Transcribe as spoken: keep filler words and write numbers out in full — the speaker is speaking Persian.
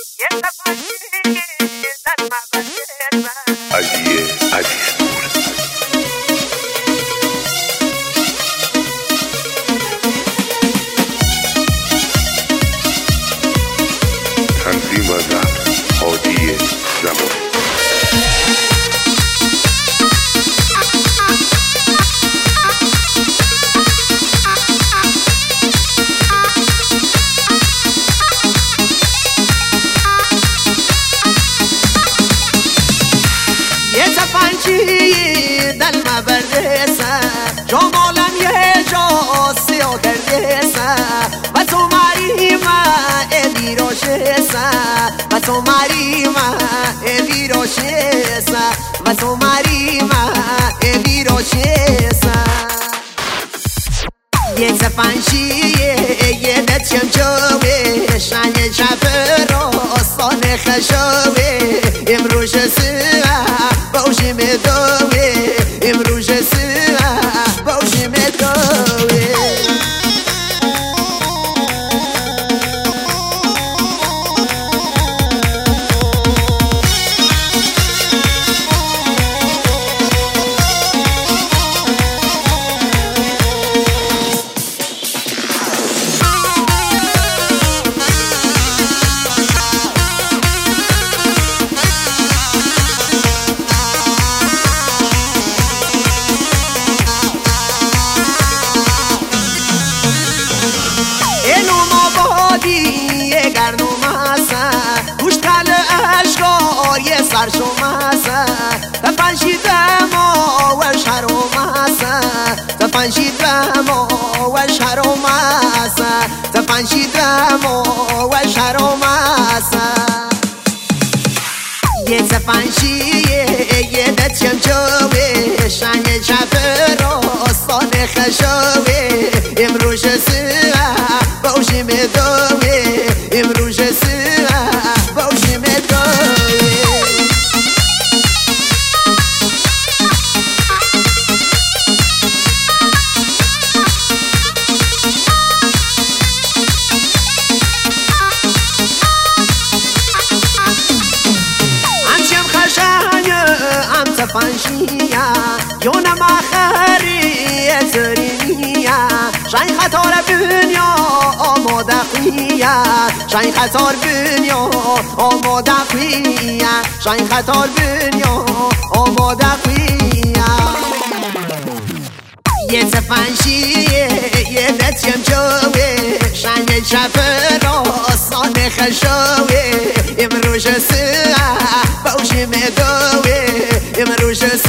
علیه علی تنظیم و ضبط هادی زمان. پنچی دل مبردسه جمالم یه جا سیاه کردسه و تو مریمه ایدی روشسه و تو مریمه ایدی روشسه و تو مریمه ایدی روشسه یه پنچی یه دتیم جوه شنگ چپ راستان خشوه امروز سیاه باشی میدوه امروز سیاه باشی میدوه سر شماسه تفنشید ما و شرماسه تفنشید ما و شرماسه تفنشید ما و شرماسه یه تفنشی یه دتیم جوه شنگ چپ راستان خشوه امروز سیاه باشی میدوه امروز سیاه باشی میدوه فنشیا یون مخری ترینیا شاین خطار دنیا آماده قویا شاین خطار دنیا آماده قویا شاین خطار دنیا آماده قویا یه تفنشی یه دتیم جوه شنگ چپ راستان خشوه امروز سیاه باشی میدوه امروز